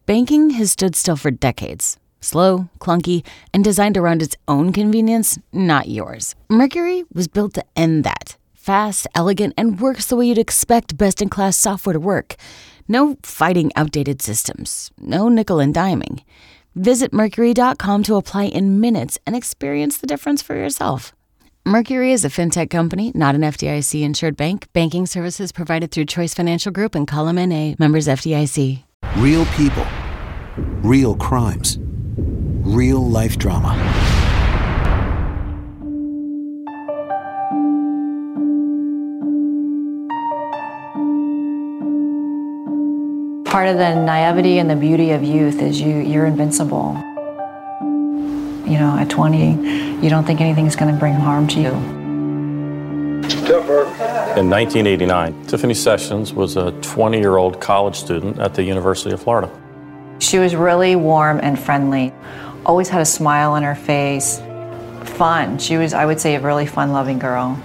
Banking has stood still for decades. Slow, clunky, and designed around its own convenience, not yours. Mercury was built to end that. Fast, elegant, and works the way you'd expect best-in-class software to work. No fighting outdated systems. No nickel and diming. Visit Mercury.com to apply in minutes and experience the difference for yourself. Mercury is a fintech company, not an FDIC-insured bank. Banking services provided through Choice Financial Group and Column NA, members FDIC. Real people. Real crimes. Real life drama. Part of the naivety and the beauty of youth is you're invincible. You know, at 20, you don't think anything's going to bring harm to you. In 1989, Tiffany Sessions was a 20-year-old college student at the University of Florida. She was really warm and friendly, always had a smile on her face, fun. She was, I would say, a really fun-loving girl.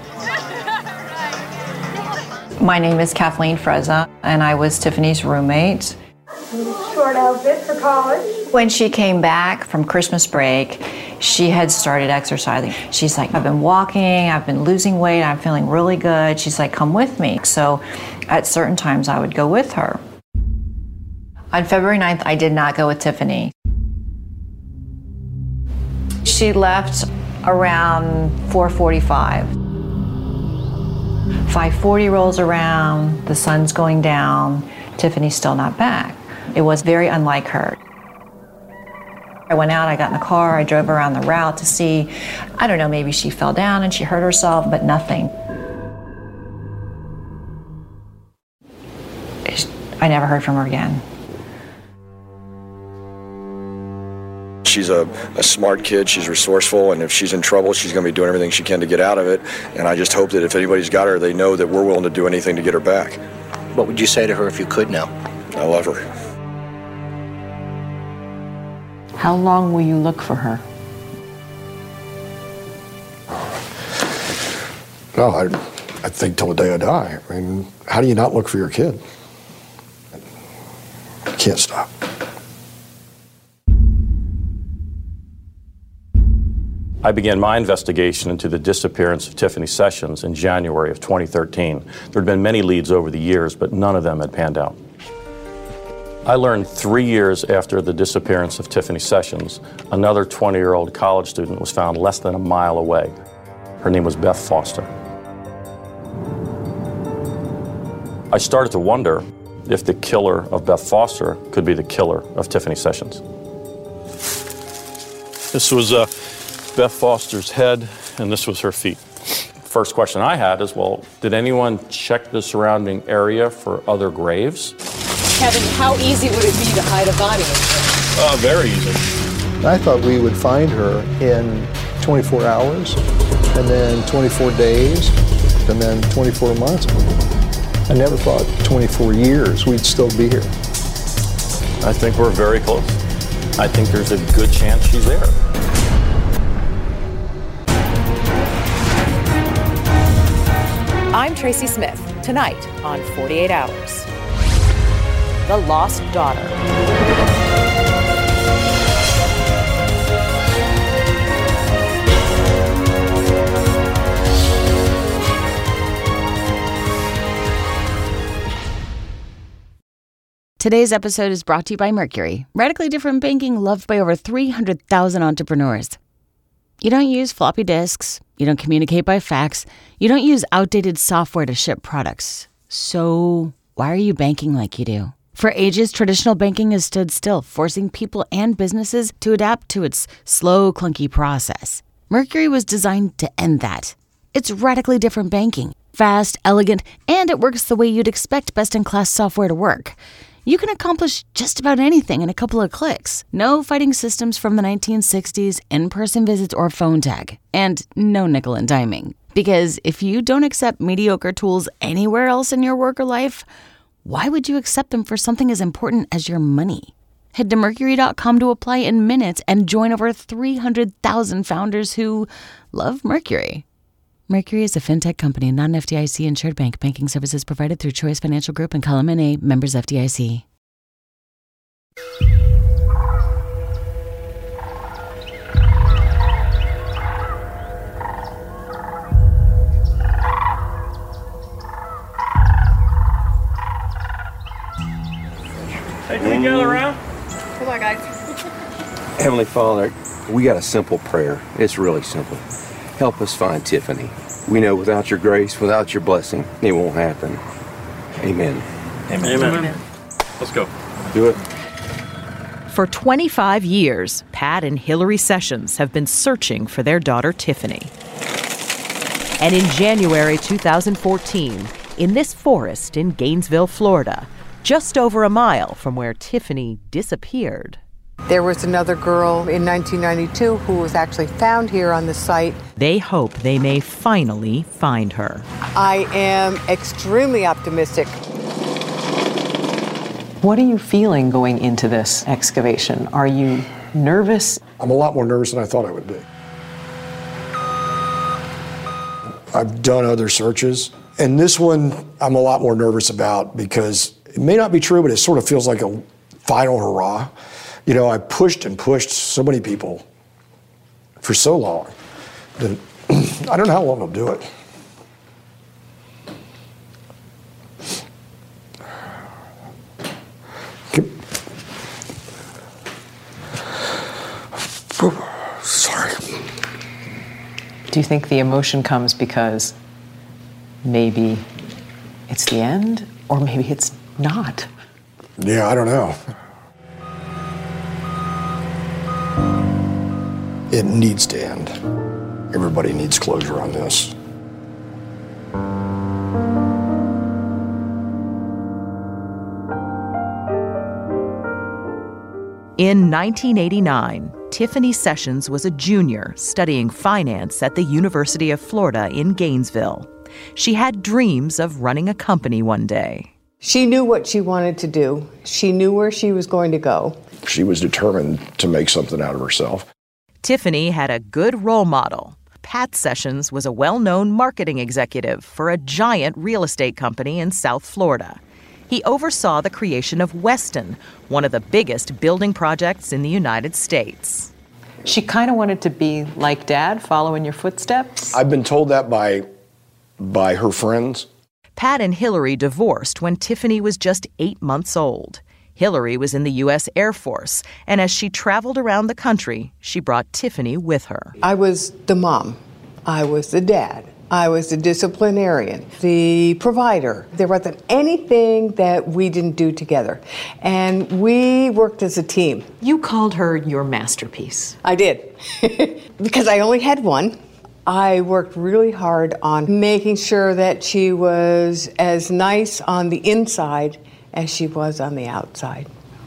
My name is Kathleen Frezza, and I was Tiffany's roommate. Short outfit for college. When she came back from Christmas break, she had started exercising. She's like, I've been walking, I've been losing weight, I'm feeling really good. She's like, come with me. So at certain times I would go with her. On February 9th, I did not go with Tiffany. She left around 4:45. 5:40 rolls around, the sun's going down, Tiffany's still not back. It was very unlike her. I went out, I got in the car, I drove around the route to see, I don't know, maybe she fell down and she hurt herself, but nothing. I never heard from her again. She's a smart kid, she's resourceful, and if she's in trouble, she's going to be doing everything she can to get out of it. And I just hope that if anybody's got her, they know that we're willing to do anything to get her back. What would you say to her if you could now? I love her. How long will you look for her? No, I think till the day I die. I mean, how do you not look for your kid? You can't stop. I began my investigation into the disappearance of Tiffany Sessions in January of 2013. There had been many leads over the years, but none of them had panned out. I learned 3 years after the disappearance of Tiffany Sessions, another 20-year-old college student was found less than a mile away. Her name was Beth Foster. I started to wonder if the killer of Beth Foster could be the killer of Tiffany Sessions. This was Beth Foster's head, and this was her feet. First question I had is, well, did anyone check the surrounding area for other graves? Kevin, how easy would it be to hide a body? Very easy. I thought we would find her in 24 hours, and then 24 days, and then 24 months. I never thought 24 years we'd still be here. I think we're very close. I think there's a good chance she's there. I'm Tracy Smith, tonight on 48 Hours. The Lost Daughter. Today's episode is brought to you by Mercury, radically different banking loved by over 300,000 entrepreneurs. You don't use floppy disks, you don't communicate by fax, you don't use outdated software to ship products. So why are you banking like you do? For ages, traditional banking has stood still, forcing people and businesses to adapt to its slow, clunky process. Mercury was designed to end that. It's radically different banking, fast, elegant, and it works the way you'd expect best-in-class software to work. You can accomplish just about anything in a couple of clicks. No fighting systems from the 1960s, in-person visits, or phone tag. And no nickel and diming. Because if you don't accept mediocre tools anywhere else in your work or life, why would you accept them for something as important as your money? Head to Mercury.com to apply in minutes and join over 300,000 founders who love Mercury. Mercury is a fintech company, not an FDIC-insured bank. Banking services provided through Choice Financial Group and Column NA, members FDIC. can gather around. Come on, guys. Heavenly Father, we got a simple prayer. It's really simple. Help us find Tiffany. We know without your grace, without your blessing, it won't happen. Amen. Amen. Amen. Let's go. Do it. For 25 years, Pat and Hillary Sessions have been searching for their daughter Tiffany. And in January 2014, in this forest in Gainesville, Florida, just over a mile from where Tiffany disappeared. There was another girl in 1992 who was actually found here on the site. They hope they may finally find her. I am extremely optimistic. What are you feeling going into this excavation? Are you nervous? I'm a lot more nervous than I thought I would be. I've done other searches, and this one I'm a lot more nervous about because it may not be true, but it sort of feels like a final hurrah. You know, I pushed and pushed so many people for so long that I don't know how long I'll do it. Sorry. Do you think the emotion comes because maybe it's the end, or maybe it's not? Yeah, I don't know. It needs to end. Everybody needs closure on this. In 1989, Tiffany Sessions was a junior studying finance at the University of Florida in Gainesville. She had dreams of running a company one day. She knew what she wanted to do. She knew where she was going to go. She was determined to make something out of herself. Tiffany had a good role model. Pat Sessions was a well-known marketing executive for a giant real estate company in South Florida. He oversaw the creation of Weston, one of the biggest building projects in the United States. She kind of wanted to be like Dad, follow in your footsteps? I've been told that by her friends. Pat and Hillary divorced when Tiffany was just 8 months old. Hillary was in the U.S. Air Force, and as she traveled around the country, she brought Tiffany with her. I was the mom. I was the dad. I was the disciplinarian, the provider. There wasn't anything that we didn't do together. And we worked as a team. You called her your masterpiece. I did. Because I only had one. I worked really hard on making sure that she was as nice on the inside as she was on the outside.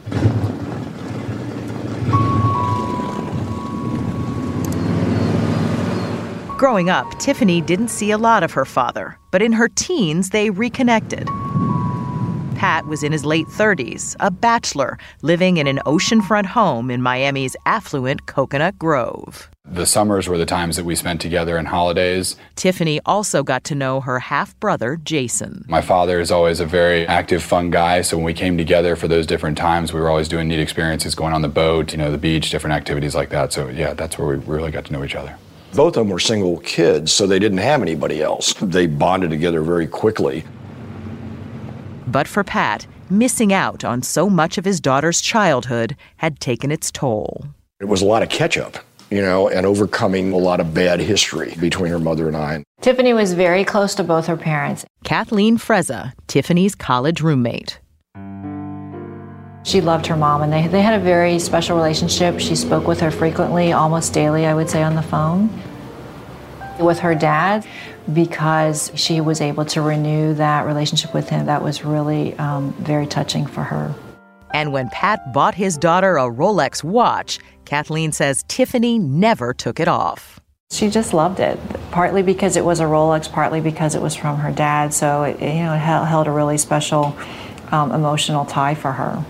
Growing up, Tiffany didn't see a lot of her father, but in her teens, they reconnected. Pat was in his late 30s, a bachelor, living in an oceanfront home in Miami's affluent Coconut Grove. The summers were the times that we spent together and holidays. Tiffany also got to know her half-brother, Jason. My father is always a very active, fun guy, so when we came together for those different times, we were always doing neat experiences, going on the boat, the beach, different activities like that. So yeah, that's where we really got to know each other. Both of them were single kids, so they didn't have anybody else. They bonded together very quickly. But for Pat, missing out on so much of his daughter's childhood had taken its toll. It was a lot of catch-up, and overcoming a lot of bad history between her mother and I. Tiffany was very close to both her parents. Kathleen Frezza, Tiffany's college roommate. She loved her mom, and they had a very special relationship. She spoke with her frequently, almost daily, I would say, on the phone. With her dad, because she was able to renew that relationship with him, that was really very touching for her. And when Pat bought his daughter a Rolex watch, Kathleen says Tiffany never took it off. She just loved it, partly because it was a Rolex, partly because it was from her dad. So it held a really special emotional tie for her.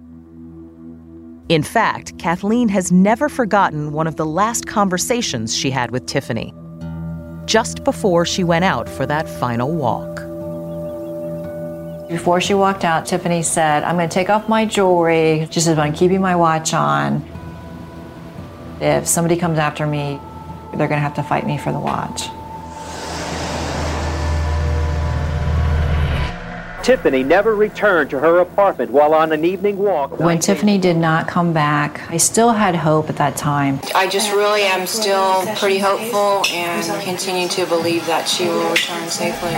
In fact, Kathleen has never forgotten one of the last conversations she had with Tiffany, just before she went out for that final walk. Before she walked out, Tiffany said, "I'm going to take off my jewelry." She said, "I'm keeping my watch on. If somebody comes after me, they're going to have to fight me for the watch." Tiffany never returned to her apartment while on an evening walk. When Tiffany did not come back, I still had hope at that time. I just really am still pretty hopeful and continue to believe that she will return safely.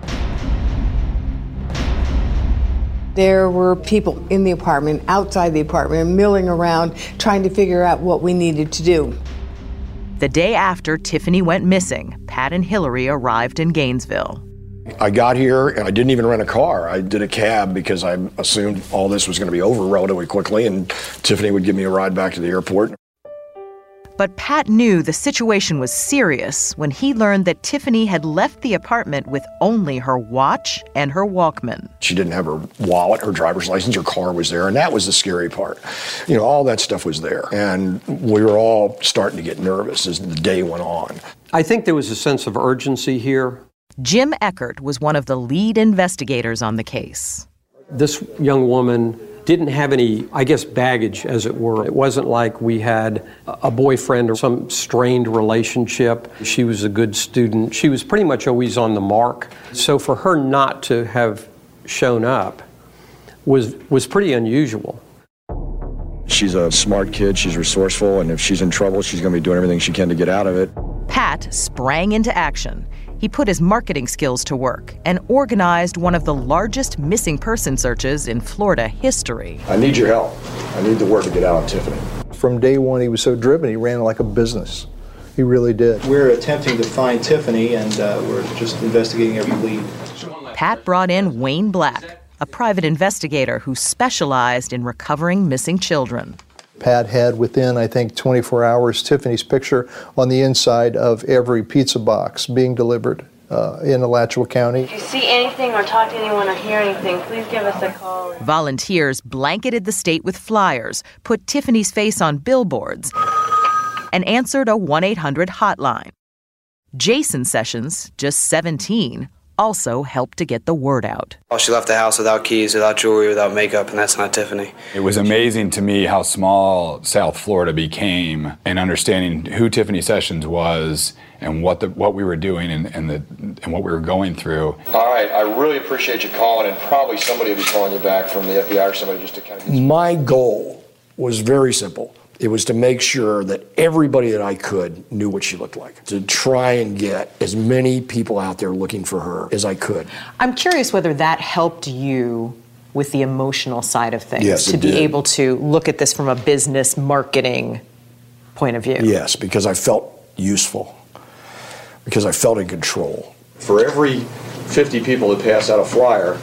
There were people in the apartment, outside the apartment, milling around, trying to figure out what we needed to do. The day after Tiffany went missing, Pat and Hillary arrived in Gainesville. I got here and I didn't even rent a car. I did a cab because I assumed all this was going to be over relatively quickly and Tiffany would give me a ride back to the airport. But Pat knew the situation was serious when he learned that Tiffany had left the apartment with only her watch and her Walkman. She didn't have her wallet, her driver's license, her car was there, and that was the scary part. You know, all that stuff was there, and we were all starting to get nervous as the day went on. I think there was a sense of urgency here. Jim Eckert was one of the lead investigators on the case. This young woman didn't have any, I guess, baggage, as it were. It wasn't like we had a boyfriend or some strained relationship. She was a good student. She was pretty much always on the mark. So for her not to have shown up was pretty unusual. She's a smart kid, she's resourceful, and if she's in trouble, she's going to be doing everything she can to get out of it. Pat sprang into action. He put his marketing skills to work and organized one of the largest missing person searches in Florida history. I need your help. I need the word to get out of Tiffany. From day one, he was so driven, he ran like a business. He really did. We're attempting to find Tiffany, and we're just investigating every lead. Pat brought in Wayne Black, a private investigator who specialized in recovering missing children. Pat had within, I think, 24 hours, Tiffany's picture on the inside of every pizza box being delivered in Alachua County. If you see anything or talk to anyone or hear anything, please give us a call. Volunteers blanketed the state with flyers, put Tiffany's face on billboards, and answered a 1-800 hotline. Jason Sessions, just 17, also helped to get the word out. Oh, she left the house without keys, without jewelry, without makeup, and that's not Tiffany. It was amazing to me how small South Florida became in understanding who Tiffany Sessions was and what we were doing and what we were going through. All right, I really appreciate you calling, and probably somebody will be calling you back from the FBI or somebody just to kind of... My goal was very simple. It was to make sure that everybody that I could knew what she looked like, to try and get as many people out there looking for her as I could. I'm curious whether that helped you with the emotional side of things, yes, to be able to look at this from a business marketing point of view. Yes, because I felt useful, because I felt in control. For every 50 people that pass out a flyer,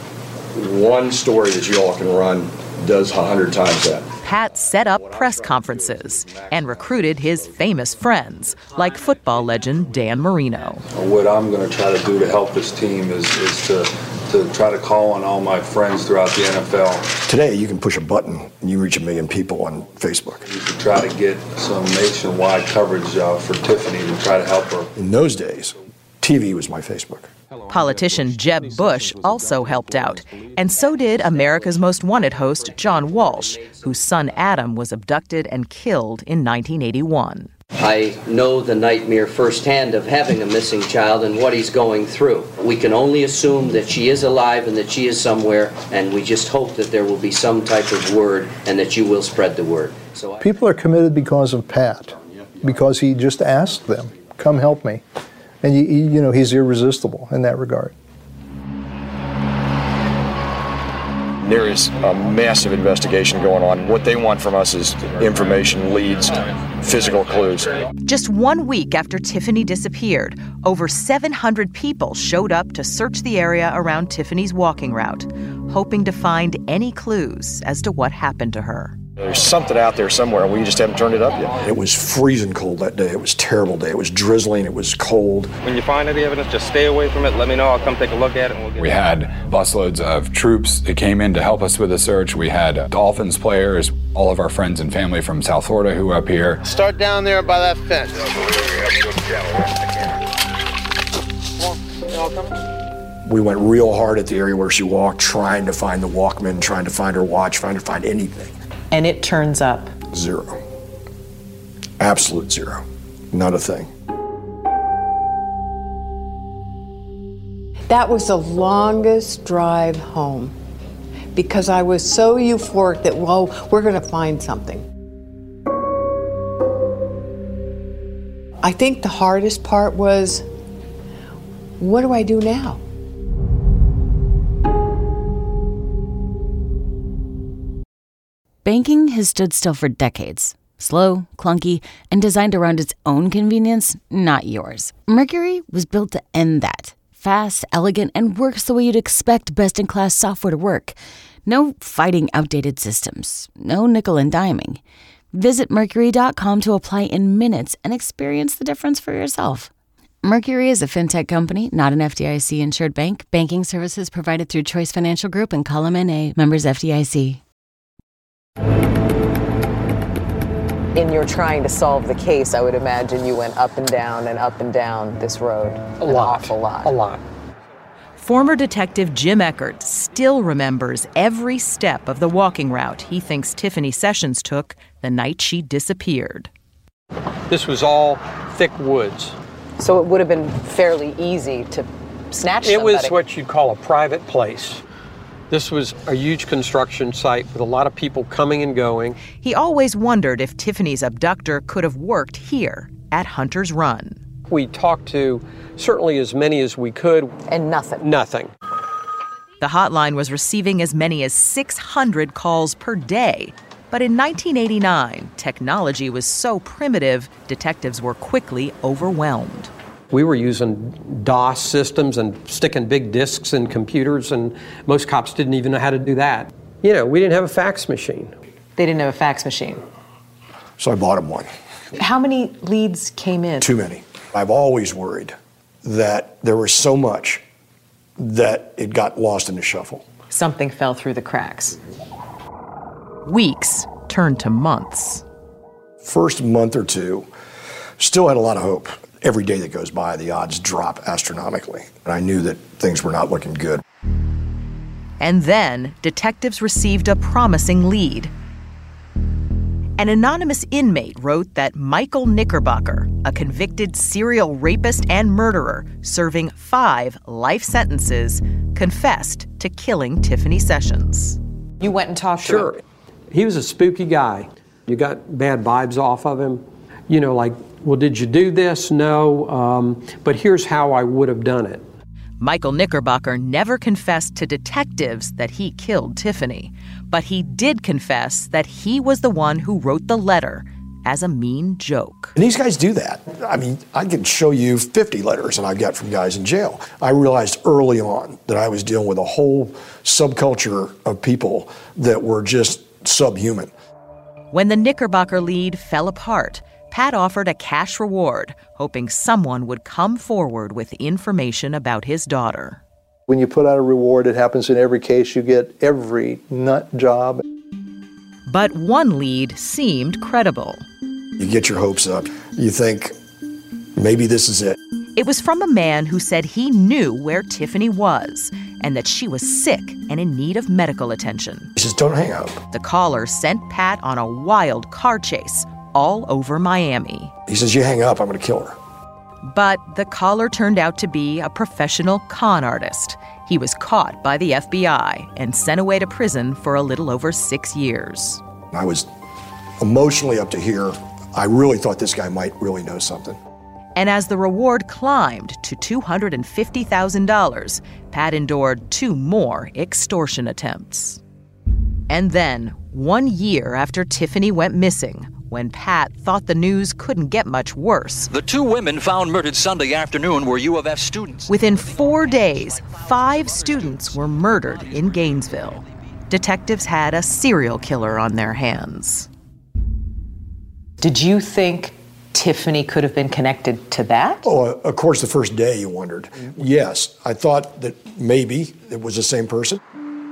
one story that you all can run does 100 times that. Pat set up press conferences and recruited his famous friends, like football legend Dan Marino. What I'm going to try to do to help this team is to try to call on all my friends throughout the NFL. Today, you can push a button and you reach 1 million people on Facebook. You can try to get some nationwide coverage for Tiffany to try to help her. In those days, TV was my Facebook. Politician Jeb Bush also helped out, and so did America's Most Wanted host John Walsh, whose son Adam was abducted and killed in 1981. I know the nightmare firsthand of having a missing child and what he's going through. We can only assume that she is alive and that she is somewhere, and we just hope that there will be some type of word and that you will spread the word. People are committed because of Pat, because he just asked them, come help me. And you know, he's irresistible in that regard. There is a massive investigation going on. What they want from us is information, leads, physical clues. Just 1 week after Tiffany disappeared, over 700 people showed up to search the area around Tiffany's walking route, hoping to find any clues as to what happened to her. There's something out there somewhere, and we just haven't turned it up yet. It was freezing cold that day. It was a terrible day. It was drizzling. It was cold. When you find any evidence, just stay away from it. Let me know. I'll come take a look at it. And we'll get we had busloads of troops that came in to help us with the search. We had Dolphins players, all of our friends and family from South Florida who were up here. Start down there by that fence. We went real hard at the area where she walked, trying to find the Walkman, trying to find her watch, trying to find anything. And it turns up? Zero. Absolute zero. Not a thing. That was the longest drive home because I was so euphoric that, well, we're going to find something. I think the hardest part was, what do I do now? Banking has stood still for decades. Slow, clunky, and designed around its own convenience, not yours. Mercury was built to end that. Fast, elegant, and works the way you'd expect best-in-class software to work. No fighting outdated systems. No nickel and diming. Visit Mercury.com to apply in minutes and experience the difference for yourself. Mercury is a fintech company, not an FDIC-insured bank. Banking services provided through Choice Financial Group and Column NA, members FDIC. In your trying to solve the case, I would imagine you went up and down this road. An awful lot. A lot. Former Detective Jim Eckert still remembers every step of the walking route he thinks Tiffany Sessions took the night she disappeared. This was all thick woods. So it would have been fairly easy to snatch somebody. It was what you'd call a private place. This was a huge construction site with a lot of people coming and going. He always wondered if Tiffany's abductor could have worked here at Hunter's Run. We talked to certainly as many as we could. And nothing. Nothing. The hotline was receiving as many as 600 calls per day. But in 1989, technology was so primitive, detectives were quickly overwhelmed. We were using DOS systems and sticking big disks in computers, and most cops didn't even know how to do that. You know, we didn't have a fax machine. They didn't have a fax machine. So I bought him one. How many leads came in? Too many. I've always worried that there was so much that it got lost in the shuffle. Something fell through the cracks. Weeks turned to months. First month or two, still had a lot of hope. Every day that goes by, the odds drop astronomically. And I knew that things were not looking good. And then detectives received a promising lead. An anonymous inmate wrote that Michael Knickerbocker, a convicted serial rapist and murderer serving 5 life sentences, confessed to killing Tiffany Sessions. You went and talked to him? Sure. He was a spooky guy. You got bad vibes off of him. You know, like, well, did you do this? No, but here's how I would have done it. Michael Knickerbocker never confessed to detectives that he killed Tiffany, but he did confess that he was the one who wrote the letter as a mean joke. And these guys do that. I mean, I could show you 50 letters that I got from guys in jail. I realized early on that I was dealing with a whole subculture of people that were just subhuman. When the Knickerbocker lead fell apart, Pat offered a cash reward, hoping someone would come forward with information about his daughter. When you put out a reward, it happens in every case. You get every nut job. But one lead seemed credible. You get your hopes up. You think, maybe this is it. It was from a man who said he knew where Tiffany was and that she was sick and in need of medical attention. He says, don't hang up. The caller sent Pat on a wild car chase all over Miami. He says, you hang up, I'm going to kill her. But the caller turned out to be a professional con artist. He was caught by the FBI and sent away to prison for a little over 6 years. I was emotionally up to here. I really thought this guy might really know something. And as the reward climbed to $250,000, Pat endured 2 more extortion attempts. And then, 1 year after Tiffany went missing, when Pat thought the news couldn't get much worse. The 2 women found murdered Sunday afternoon were U of F students. Within 4 days, 5 students were murdered in Gainesville. Detectives had a serial killer on their hands. Did you think Tiffany could have been connected to that? Oh, of course, the first day you wondered. Yes, I thought that maybe it was the same person.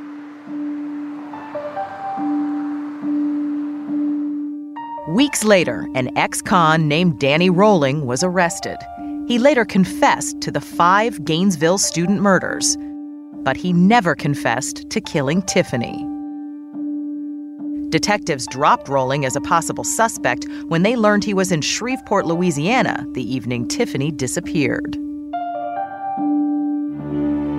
Weeks later, an ex-con named Danny Rolling was arrested. He later confessed to the 5 Gainesville student murders, but he never confessed to killing Tiffany. Detectives dropped Rolling as a possible suspect when they learned he was in Shreveport, Louisiana, the evening Tiffany disappeared.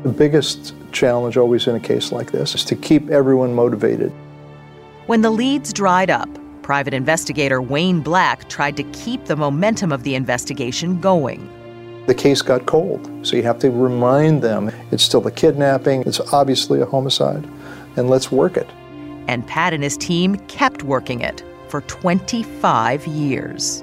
The biggest challenge always in a case like this is to keep everyone motivated. When the leads dried up, private investigator Wayne Black tried to keep the momentum of the investigation going. The case got cold, so you have to remind them it's still a kidnapping, it's obviously a homicide, and let's work it. And Pat and his team kept working it for 25 years.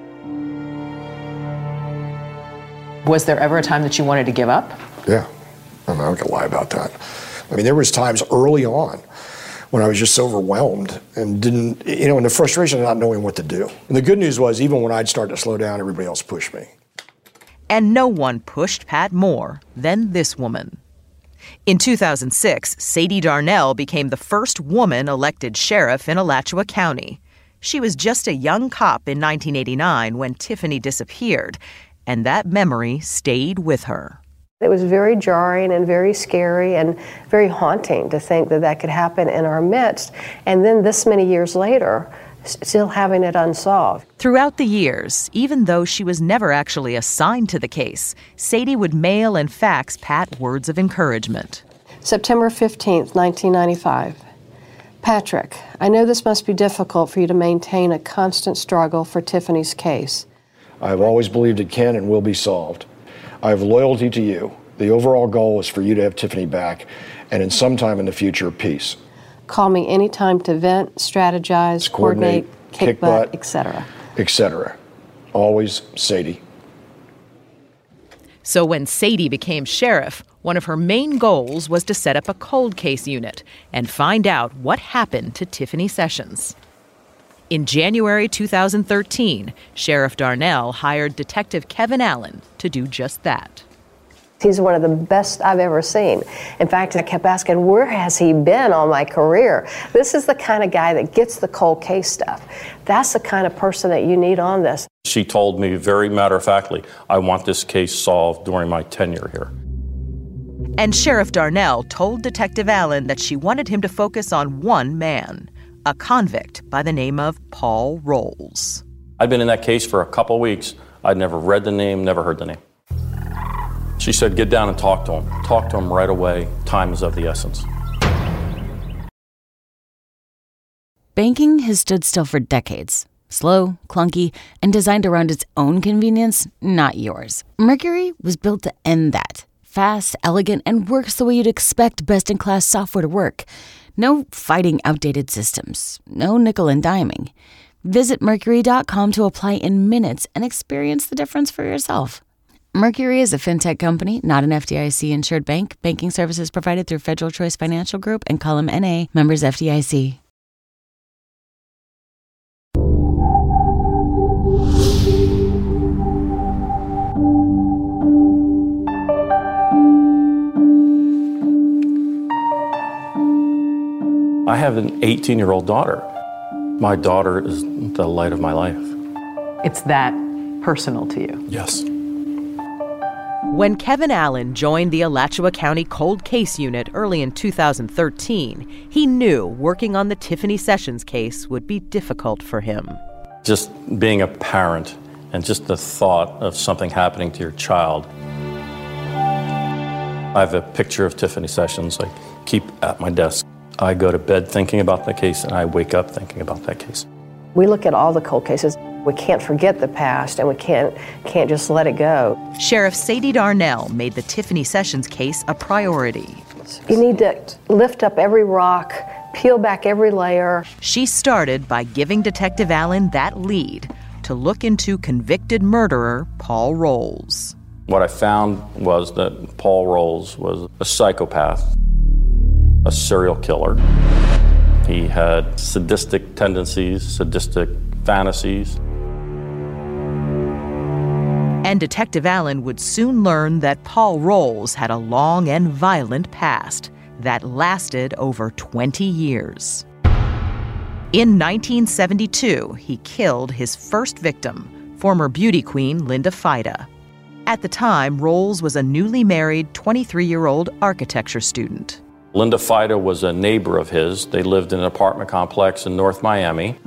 Was there ever a time that you wanted to give up? Yeah, I'm not gonna lie about that. I mean, there was times early on when I was just overwhelmed and didn't, and the frustration of not knowing what to do. And the good news was, even when I'd start to slow down, everybody else pushed me. And no one pushed Pat more than this woman. In 2006, Sadie Darnell became the first woman elected sheriff in Alachua County. She was just a young cop in 1989 when Tiffany disappeared, and that memory stayed with her. It was very jarring and very scary and very haunting to think that that could happen in our midst. And then this many years later, still having it unsolved. Throughout the years, even though she was never actually assigned to the case, Sadie would mail and fax Pat words of encouragement. September 15th, 1995. Patrick, I know this must be difficult for you to maintain a constant struggle for Tiffany's case. I've always believed it can and will be solved. I have loyalty to you. The overall goal is for you to have Tiffany back, and in some time in the future, peace. Call me anytime to vent, strategize, coordinate, kick butt, etc. Etc. Always Sadie. So when Sadie became sheriff, one of her main goals was to set up a cold case unit and find out what happened to Tiffany Sessions. In January 2013, Sheriff Darnell hired Detective Kevin Allen to do just that. He's one of the best I've ever seen. In fact, I kept asking, where has he been all my career? This is the kind of guy that gets the cold case stuff. That's the kind of person that you need on this. She told me very matter-of-factly, I want this case solved during my tenure here. And Sheriff Darnell told Detective Allen that she wanted him to focus on one man, a convict by the name of Paul Rolls. I'd been in that case for a couple of weeks. I'd never read the name, never heard the name. She said, get down and talk to him. Talk to him right away. Time is of the essence. Banking has stood still for decades. Slow, clunky, and designed around its own convenience, not yours. Mercury was built to end that. Fast, elegant, and works the way you'd expect best-in-class software to work. No fighting outdated systems. No nickel and diming. Visit Mercury.com to apply in minutes and experience the difference for yourself. Mercury is a fintech company, not an FDIC-insured bank. Banking services provided through Federal Choice Financial Group and Column NA, members FDIC. I have an 18-year-old daughter. My daughter is the light of my life. It's that personal to you? Yes. When Kevin Allen joined the Alachua County Cold Case Unit early in 2013, he knew working on the Tiffany Sessions case would be difficult for him. Just being a parent and just the thought of something happening to your child. I have a picture of Tiffany Sessions I keep at my desk. I go to bed thinking about that case and I wake up thinking about that case. We look at all the cold cases. We can't forget the past, and we can't just let it go. Sheriff Sadie Darnell made the Tiffany Sessions case a priority. You need to lift up every rock, peel back every layer. She started by giving Detective Allen that lead to look into convicted murderer Paul Rolls. What I found was that Paul Rolls was a psychopath, a serial killer. He had sadistic tendencies, sadistic fantasies. And Detective Allen would soon learn that Paul Rolls had a long and violent past that lasted over 20 years. In 1972, he killed his first victim, former beauty queen Linda Fida. At the time, Rolls was a newly married 23-year-old architecture student. Linda Fida was a neighbor of his. They lived in an apartment complex in North Miami.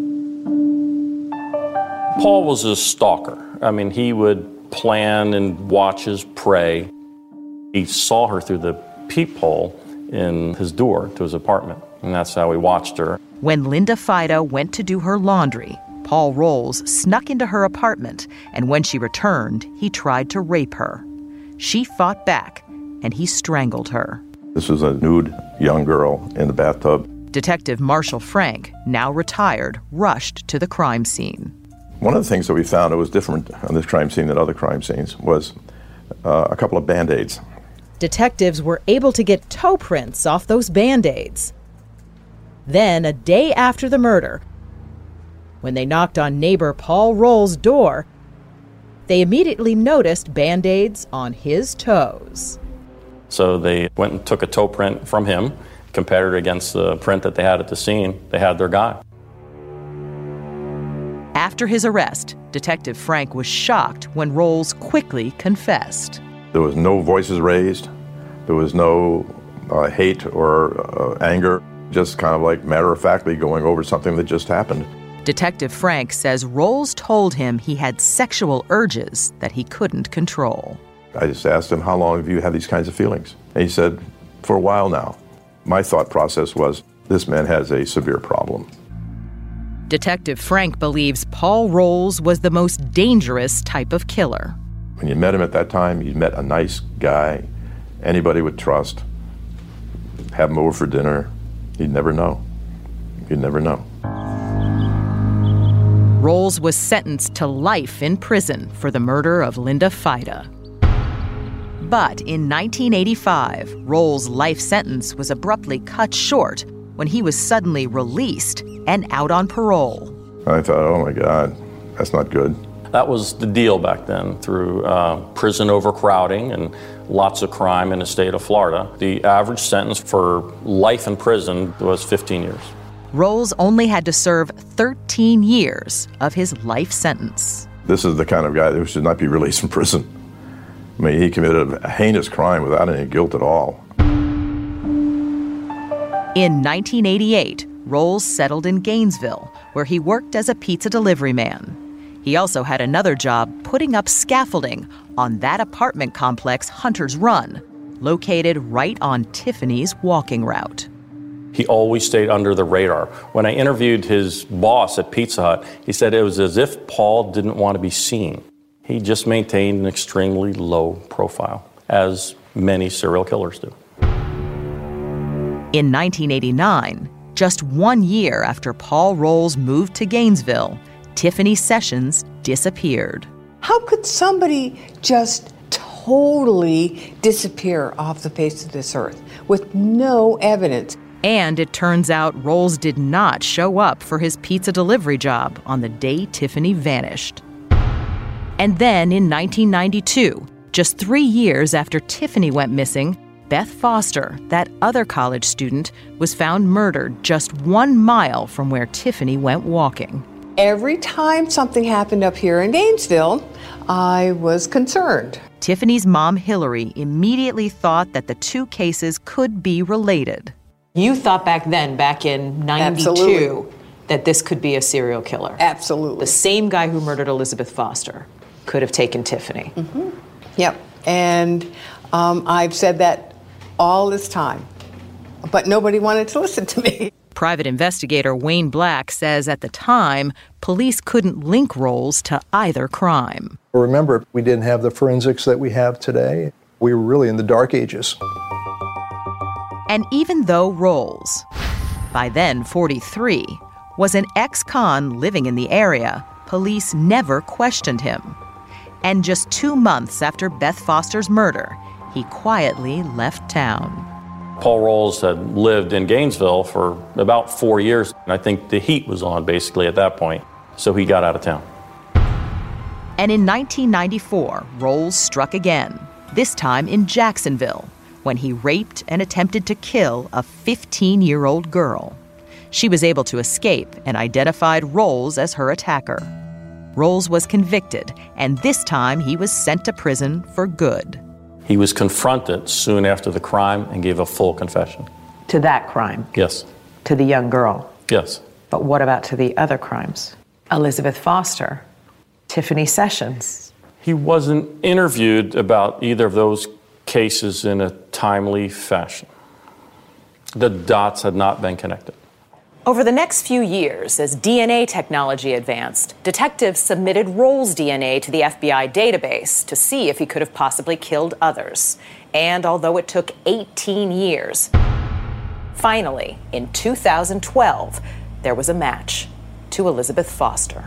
Paul was a stalker. I mean, he would plan and watch his prey. He saw her through the peephole in his door to his apartment, and that's how we watched her. When Linda Fida went to do her laundry, Paul Rolls snuck into her apartment, and when she returned, he tried to rape her. She fought back, and he strangled her. This was a nude young girl in the bathtub. Detective Marshall Frank, now retired, rushed to the crime scene. One of the things that we found that was different on this crime scene than other crime scenes was a couple of Band-Aids. Detectives were able to get toe prints off those Band-Aids. Then, a day after the murder, when they knocked on neighbor Paul Rolls' door, they immediately noticed Band-Aids on his toes. So they went and took a toe print from him, compared it against the print that they had at the scene. They had their guy. After his arrest, Detective Frank was shocked when Rolls quickly confessed. There was no voices raised. There was no hate or anger, just kind of like matter-of-factly going over something that just happened. Detective Frank says Rolls told him he had sexual urges that he couldn't control. I just asked him, how long have you had these kinds of feelings? And he said, for a while now. My thought process was, this man has a severe problem. Detective Frank believes Paul Rolls was the most dangerous type of killer. When you met him at that time, you met a nice guy, anybody would trust. Have him over for dinner. You'd never know. You'd never know. Rolls was sentenced to life in prison for the murder of Linda Fida. But in 1985, Rolls' life sentence was abruptly cut short when he was suddenly released and out on parole. I thought, oh my God, that's not good. That was the deal back then, through prison overcrowding and lots of crime in the state of Florida. The average sentence for life in prison was 15 years. Rolls only had to serve 13 years of his life sentence. This is the kind of guy who should not be released from prison. I mean, he committed a heinous crime without any guilt at all. In 1988, Rolls settled in Gainesville, where he worked as a pizza delivery man. He also had another job putting up scaffolding on that apartment complex, Hunter's Run, located right on Tiffany's walking route. He always stayed under the radar. When I interviewed his boss at Pizza Hut, he said it was as if Paul didn't want to be seen. He just maintained an extremely low profile, as many serial killers do. In 1989, just 1 year after Paul Rolls moved to Gainesville, Tiffany Sessions disappeared. How could somebody just totally disappear off the face of this earth with no evidence? And it turns out Rolls did not show up for his pizza delivery job on the day Tiffany vanished. And then in 1992, just 3 years after Tiffany went missing, Beth Foster, that other college student, was found murdered just 1 mile from where Tiffany went walking. Every time something happened up here in Gainesville, I was concerned. Tiffany's mom, Hillary, immediately thought that the two cases could be related. You thought back then, back in 92, Absolutely. that this could be a serial killer. Absolutely. The same guy who murdered Elizabeth Foster could have taken Tiffany. Mm-hmm. Yep. And I've said that all this time, but nobody wanted to listen to me. Private investigator Wayne Black says at the time, police couldn't link Rolls to either crime. Remember, we didn't have the forensics that we have today. We were really in the dark ages. And even though Rolls, by then 43, was an ex-con living in the area, police never questioned him. And just 2 months after Beth Foster's murder, he quietly left town. Paul Rolls had lived in Gainesville for about 4 years, and I think the heat was on basically at that point, so he got out of town. And in 1994, Rolls struck again, this time in Jacksonville, when he raped and attempted to kill a 15-year-old girl. She was able to escape and identified Rolls as her attacker. Rolls was convicted, and this time he was sent to prison for good. He was confronted soon after the crime and gave a full confession. To that crime? Yes. To the young girl? Yes. But what about to the other crimes? Elizabeth Foster, Tiffany Sessions. He wasn't interviewed about either of those cases in a timely fashion. The dots had not been connected. Over the next few years, as DNA technology advanced, detectives submitted Rolls' DNA to the FBI database to see if he could have possibly killed others. And although it took 18 years, finally, in 2012, there was a match to Elizabeth Foster.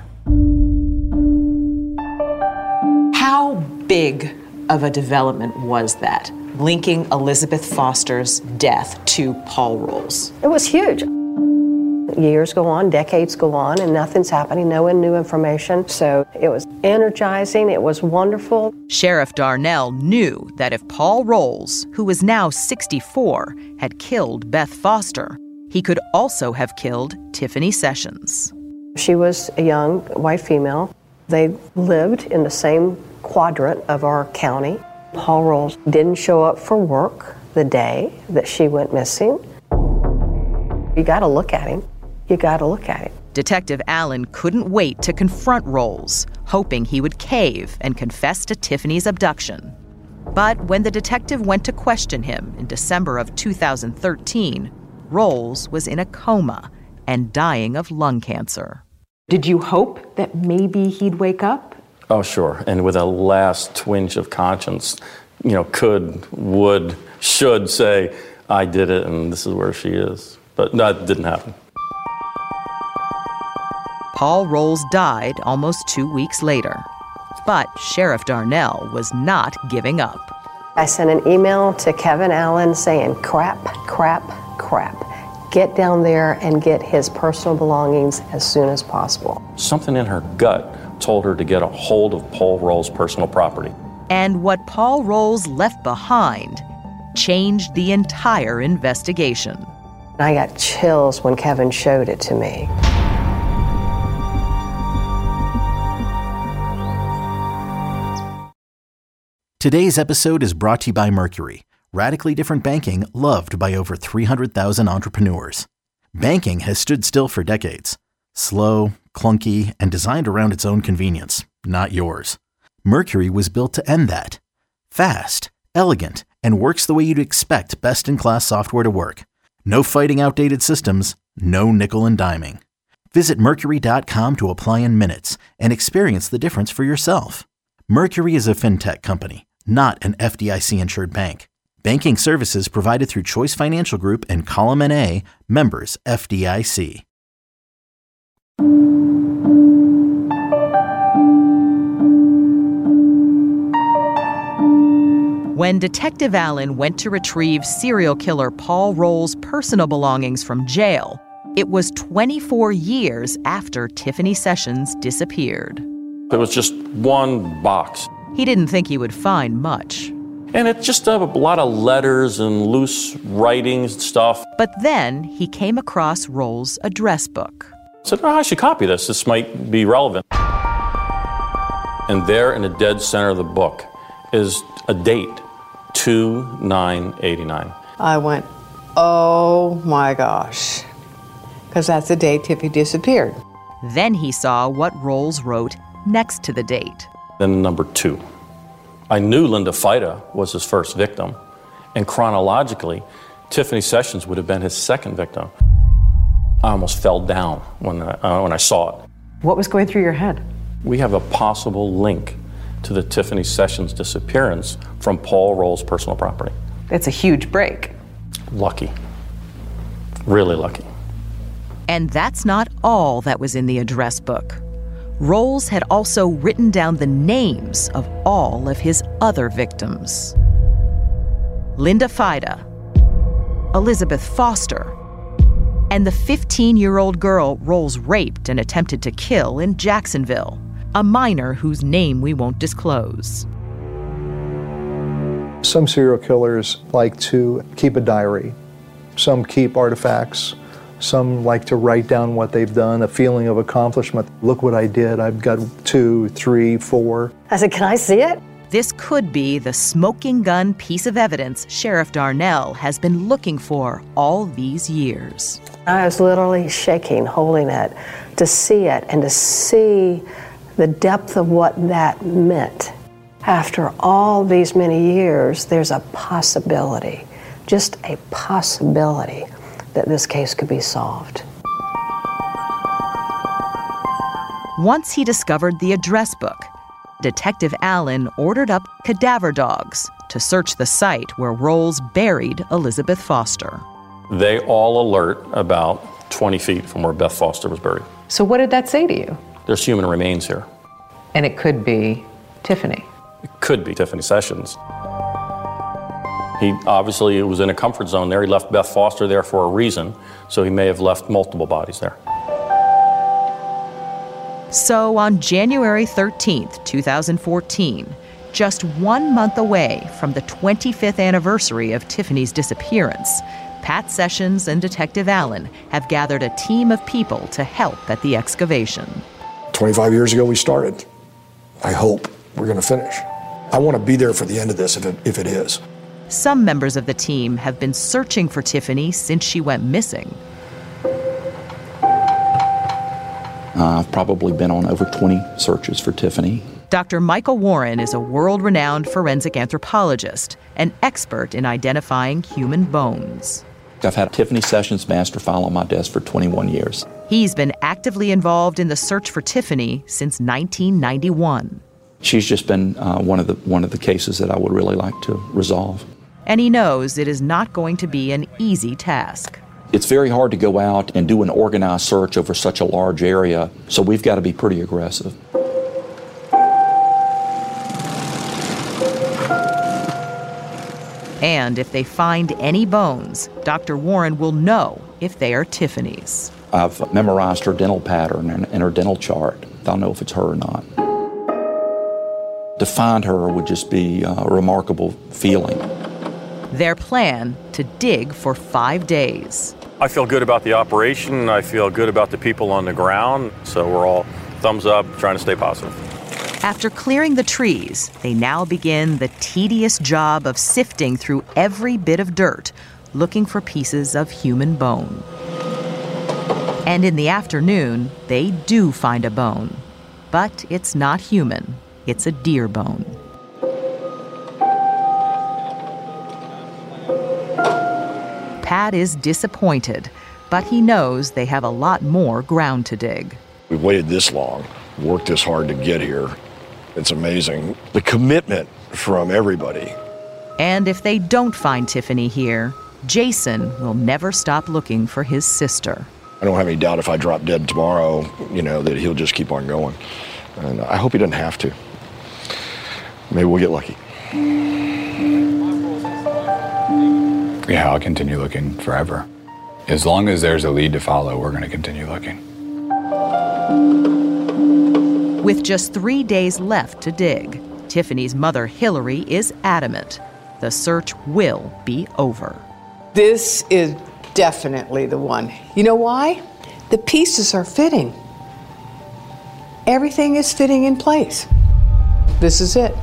How big of a development was that, linking Elizabeth Foster's death to Paul Rolls? It was huge. Years go on, decades go on, and nothing's happening, no new information. So it was energizing, it was wonderful. Sheriff Darnell knew that if Paul Rolls, who was now 64, had killed Beth Foster, he could also have killed Tiffany Sessions. She was a young white female. They lived in the same quadrant of our county. Paul Rolls didn't show up for work the day that she went missing. You got to look at him. You got to look at him. Detective Allen couldn't wait to confront Rolls, hoping he would cave and confess to Tiffany's abduction. But when the detective went to question him in December of 2013, Rolls was in a coma and dying of lung cancer. Did you hope that maybe he'd wake up? Oh, sure. And with a last twinge of conscience, could, would, should say, I did it and this is where she is. But that didn't happen. Paul Rolls died almost 2 weeks later. But Sheriff Darnell was not giving up. I sent an email to Kevin Allen saying, crap, crap, crap. Get down there and get his personal belongings as soon as possible. Something in her gut told her to get a hold of Paul Rolls' personal property. And what Paul Rolls left behind changed the entire investigation. I got chills when Kevin showed it to me. Today's episode is brought to you by Mercury, radically different banking loved by over 300,000 entrepreneurs. Banking has stood still for decades. Slow, clunky, and designed around its own convenience, not yours. Mercury was built to end that. Fast, elegant, and works the way you'd expect best-in-class software to work. No fighting outdated systems, no nickel and diming. Visit Mercury.com to apply in minutes and experience the difference for yourself. Mercury is a fintech company, not an FDIC-insured bank. Banking services provided through Choice Financial Group and Column NA, members FDIC. When Detective Allen went to retrieve serial killer Paul Rolls' personal belongings from jail, it was 24 years after Tiffany Sessions disappeared. It was just one box. He didn't think he would find much. And it's just a lot of letters and loose writings and stuff. But then he came across Rolls' address book. I said, I should copy this. This might be relevant. And there in the dead center of the book is a date, 2/9/89. I went, oh my gosh, because that's the day Tiffany disappeared. Then he saw what Rolls wrote next to the date. Then number 2. I knew Linda Fida was his first victim, and chronologically, Tiffany Sessions would have been his second victim. I almost fell down when I saw it. What was going through your head? We have a possible link to the Tiffany Sessions disappearance from Paul Rolls' personal property. It's a huge break. Lucky. Really lucky. And that's not all that was in the address book. Rolls had also written down the names of all of his other victims. Linda Fida, Elizabeth Foster, and the 15-year-old girl Rolls raped and attempted to kill in Jacksonville, a minor whose name we won't disclose. Some serial killers like to keep a diary. Some keep artifacts. Some like to write down what they've done, a feeling of accomplishment. Look what I did. I've got 2, 3, 4. I said, can I see it? This could be the smoking gun piece of evidence Sheriff Darnell has been looking for all these years. I was literally shaking, holding it, to see it and to see the depth of what that meant. After all these many years, there's a possibility, just a possibility, that this case could be solved. Once he discovered the address book, Detective Allen ordered up cadaver dogs to search the site where Rolls buried Elizabeth Foster. They all alert about 20 feet from where Beth Foster was buried. So what did that say to you? There's human remains here. And it could be Tiffany. It could be Tiffany Sessions. He obviously was in a comfort zone there. He left Beth Foster there for a reason, so he may have left multiple bodies there. So on January 13th, 2014, just 1 month away from the 25th anniversary of Tiffany's disappearance, Pat Sessions and Detective Allen have gathered a team of people to help at the excavation. 25 years ago we started. I hope we're going to finish. I want to be there for the end of this if it is. Some members of the team have been searching for Tiffany since she went missing. I've probably been on over 20 searches for Tiffany. Dr. Michael Warren is a world-renowned forensic anthropologist, an expert in identifying human bones. I've had Tiffany Sessions master file on my desk for 21 years. He's been actively involved in the search for Tiffany since 1991. She's just been one of the cases that I would really like to resolve. And he knows it is not going to be an easy task. It's very hard to go out and do an organized search over such a large area, so we've got to be pretty aggressive. And if they find any bones, Dr. Warren will know if they are Tiffany's. I've memorized her dental pattern and her dental chart. I'll know if it's her or not. To find her would just be a remarkable feeling. Their plan: to dig for 5 days. I feel good about the operation. I feel good about the people on the ground. So we're all thumbs up, trying to stay positive. After clearing the trees, they now begin the tedious job of sifting through every bit of dirt, looking for pieces of human bone. And in the afternoon, they do find a bone. But it's not human. It's a deer bone. Pat is disappointed, but he knows they have a lot more ground to dig. We've waited this long, worked this hard to get here. It's amazing. The commitment from everybody. And if they don't find Tiffany here, Jason will never stop looking for his sister. I don't have any doubt if I drop dead tomorrow, that he'll just keep on going. And I hope he doesn't have to. Maybe we'll get lucky. Yeah, I'll continue looking forever. As long as there's a lead to follow, we're going to continue looking. With just 3 days left to dig, Tiffany's mother, Hillary, is adamant. The search will be over. This is definitely the one. You know why? The pieces are fitting. Everything is fitting in place. This is it.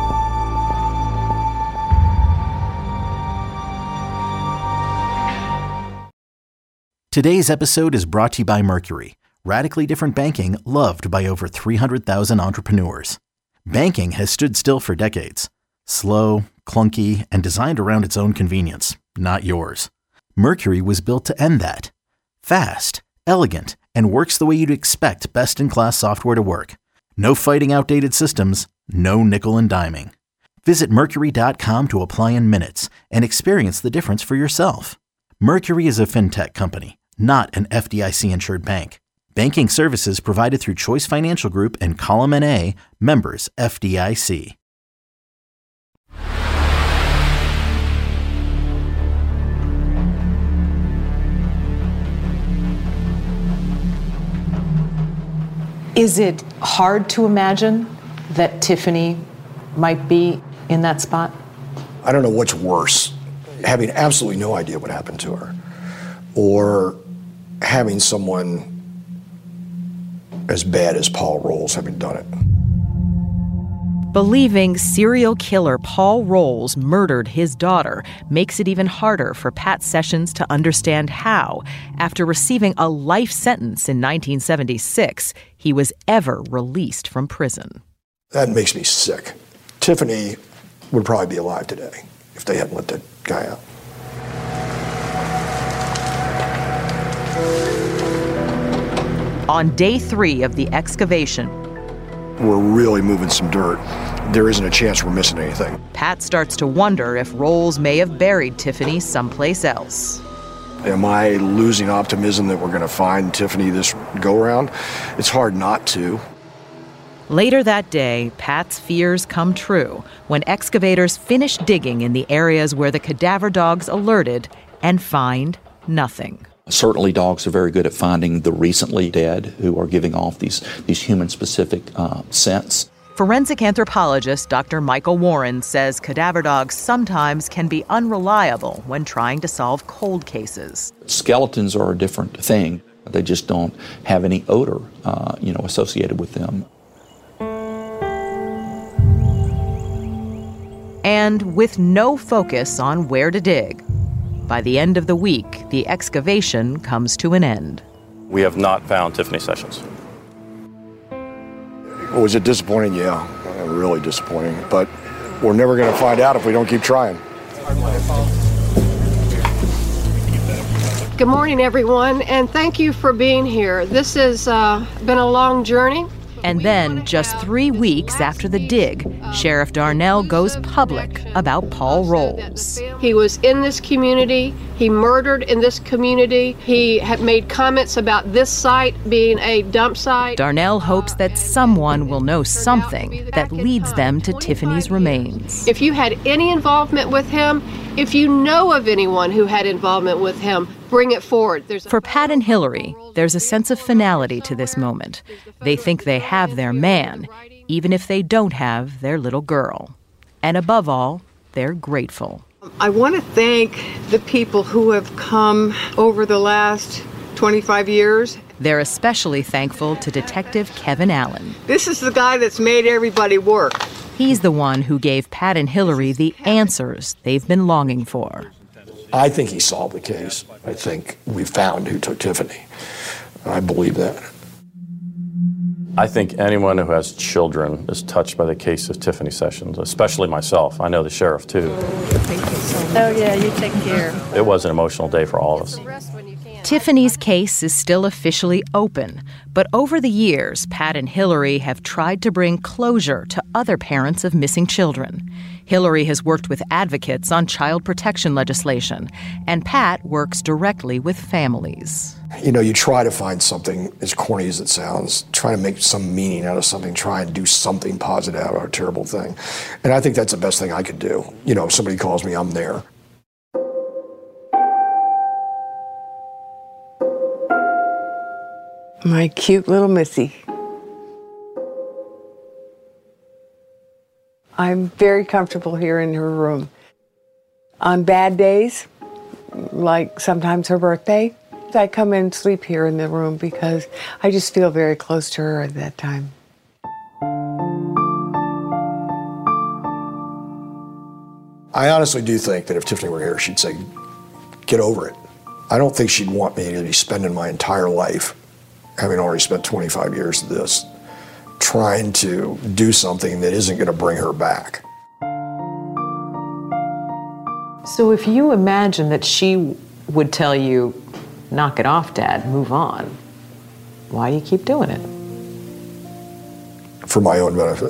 Today's episode is brought to you by Mercury, radically different banking loved by over 300,000 entrepreneurs. Banking has stood still for decades. Slow, clunky, and designed around its own convenience, not yours. Mercury was built to end that. Fast, elegant, and works the way you'd expect best-in-class software to work. No fighting outdated systems, no nickel and diming. Visit Mercury.com to apply in minutes and experience the difference for yourself. Mercury is a fintech company, not an FDIC-insured bank. Banking services provided through Choice Financial Group and Column NA, members FDIC. Is it hard to imagine that Tiffany might be in that spot? I don't know what's worse, having absolutely no idea what happened to her, or having someone as bad as Paul Rolls having done it. Believing serial killer Paul Rolls murdered his daughter makes it even harder for Pat Sessions to understand how, after receiving a life sentence in 1976, he was ever released from prison. That makes me sick Tiffany would probably be alive today if they hadn't let that guy out. On day 3 of the excavation, We're really moving some dirt. There isn't a chance we're missing anything. Pat starts to wonder if Rolls may have buried Tiffany someplace else. Am I losing optimism that we're going to find Tiffany this go-around? It's hard not to. Later that day, Pat's fears come true when excavators finish digging in the areas where the cadaver dogs alerted and find nothing. Certainly dogs are very good at finding the recently dead who are giving off these human-specific scents. Forensic anthropologist Dr. Michael Warren says cadaver dogs sometimes can be unreliable when trying to solve cold cases. Skeletons are a different thing. They just don't have any odor, associated with them. And with no focus on where to dig, by the end of the week, the excavation comes to an end. We have not found Tiffany Sessions. Was it disappointing? Yeah, really disappointing. But we're never going to find out if we don't keep trying. Good morning, everyone, and thank you for being here. This has been a long journey. And then, just 3 weeks after the dig, Sheriff Darnell goes public about Paul Rolls. He was in this community. He murdered in this community. He had made comments about this site being a dump site. Darnell hopes that someone will know something that leads them to Tiffany's remains. If you had any involvement with him, if you know of anyone who had involvement with him, bring it forward. For Pat and Hillary, there's a sense of finality to this moment. They think they have their man, even if they don't have their little girl. And above all, they're grateful. I want to thank the people who have come over the last 25 years. They're especially thankful to Detective Kevin Allen. This is the guy that's made everybody work. He's the one who gave Pat and Hillary the answers they've been longing for. I think he solved the case. I think we found who took Tiffany. I believe that. I think anyone who has children is touched by the case of Tiffany Sessions, especially myself. I know the sheriff, too. Oh, yeah, you take care. It was an emotional day for all of us. Tiffany's case is still officially open, but over the years, Pat and Hillary have tried to bring closure to other parents of missing children. Hillary has worked with advocates on child protection legislation, and Pat works directly with families. You know, you try to find something, as corny as it sounds, try to make some meaning out of something, try and do something positive out of a terrible thing. And I think that's the best thing I could do. You know, if somebody calls me, I'm there. My cute little Missy. I'm very comfortable here in her room. On bad days, like sometimes her birthday, I come and sleep here in the room because I just feel very close to her at that time. I honestly do think that if Tiffany were here, she'd say, get over it. I don't think she'd want me to be spending my entire life, having already spent 25 years of this, trying to do something that isn't going to bring her back. So if you imagine that she would tell you, knock it off, Dad, move on, why do you keep doing it? For my own benefit.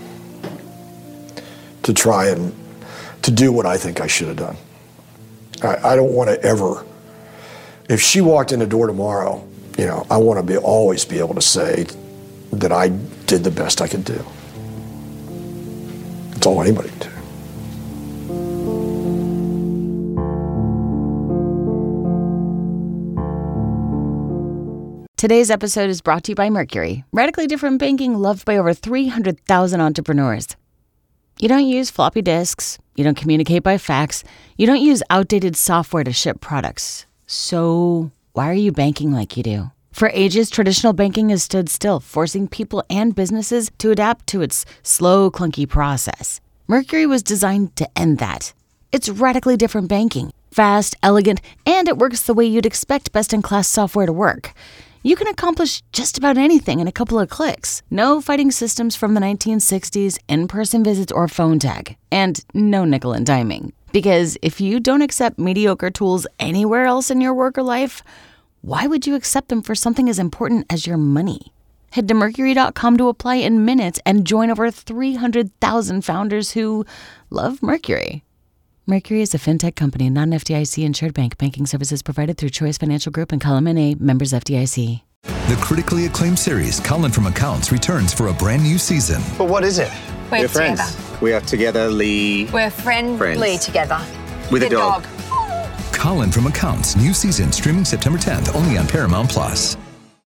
To try and to do what I think I should have done. I don't want to ever, if she walked in the door tomorrow, you know, I want to always be able to say that I did the best I could do. That's all anybody can do. Today's episode is brought to you by Mercury, radically different banking loved by over 300,000 entrepreneurs. You don't use floppy disks, you don't communicate by fax, you don't use outdated software to ship products. So why are you banking like you do? For ages, traditional banking has stood still, forcing people and businesses to adapt to its slow, clunky process. Mercury was designed to end that. It's radically different banking, fast, elegant, and it works the way you'd expect best-in-class software to work. You can accomplish just about anything in a couple of clicks. No fighting systems from the 1960s, in-person visits, or phone tag. And no nickel and diming. Because if you don't accept mediocre tools anywhere else in your work or life, why would you accept them for something as important as your money? Head to Mercury.com to apply in minutes and join over 300,000 founders who love Mercury. Mercury is a fintech company, not an FDIC insured bank. Banking services provided through Choice Financial Group and Column N.A., members FDIC. The critically acclaimed series, Colin from Accounts, returns for a brand new season. But what is it? We're friends. We are togetherly. We're friendly together. With a dog. Colin from Accounts, new season streaming September 10th, only on Paramount+.